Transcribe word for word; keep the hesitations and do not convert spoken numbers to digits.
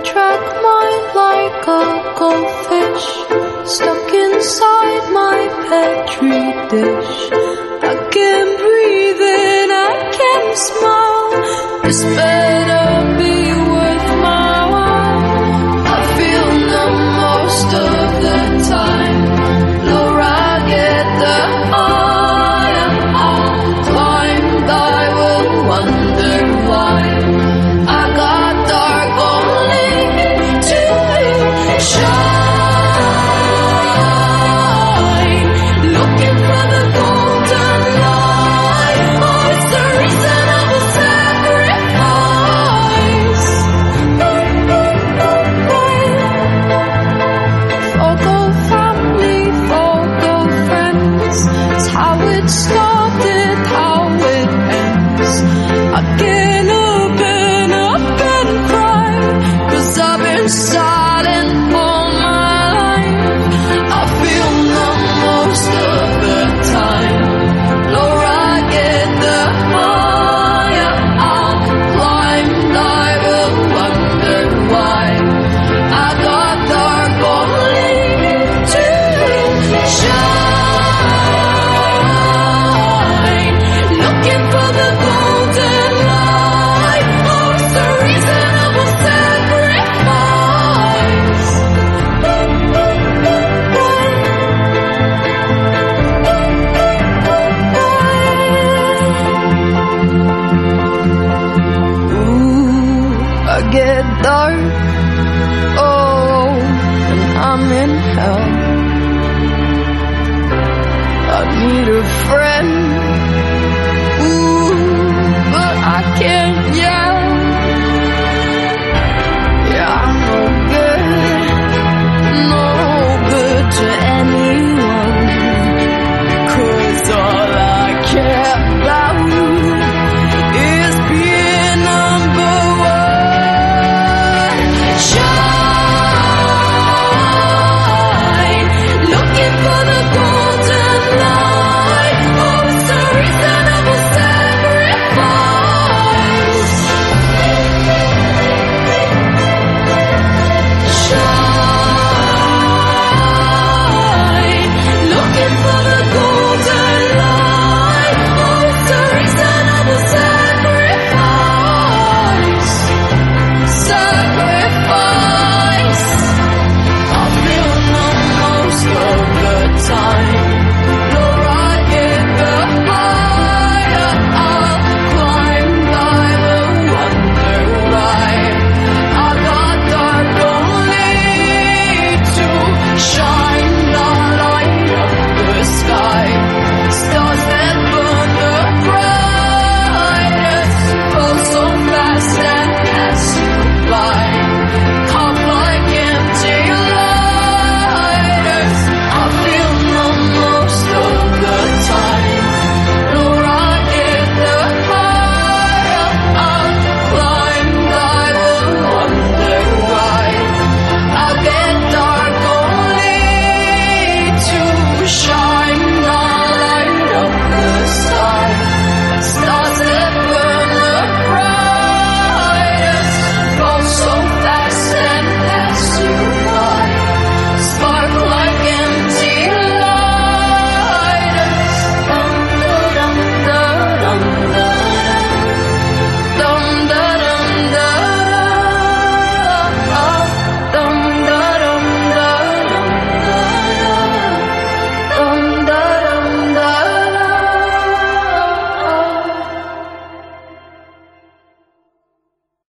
track mind like a goldfish stuck inside my petri dish. I can breathe and I can smile. This better be worth my while. I feel numb most of the time. Lower I get, the higher I'll climb. I will wonder why I got dark only to shine. Looking for the golden light. Oh, it's the reason I will sacrifice. Forgo family, forgo friends. It's how it started, how it ends. I get up and up and cry, 'cause I've been silent all my life. I feel numb most of the time. Lower I get, the higher I'll climb. I will wonder why I got dark only to shine. Looking for the golden light. Oh, it's the reason I will sacrifice. Ooh, I get dark. Oh, and I'm in hell. I need a friend. Ooh, but I can't.